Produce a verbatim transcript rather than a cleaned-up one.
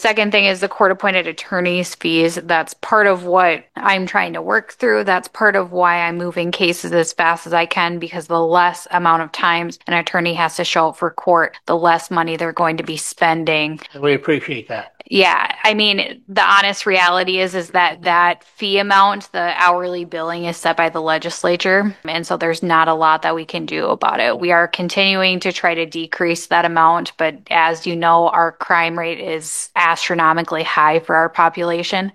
Second thing is the court-appointed attorney's fees. That's part of what I'm trying to work through. That's part of why I'm moving cases as fast as I can because the less amount of times an attorney has to show up for court, the less money they're going to be spending. We appreciate that. Yeah, I mean, the honest reality is is that that fee amount, the hourly billing is set by the legislature, and so there's not a lot that we can do about it. We are continuing to try to decrease that amount, but as you know, our crime rate is astronomically high for our population,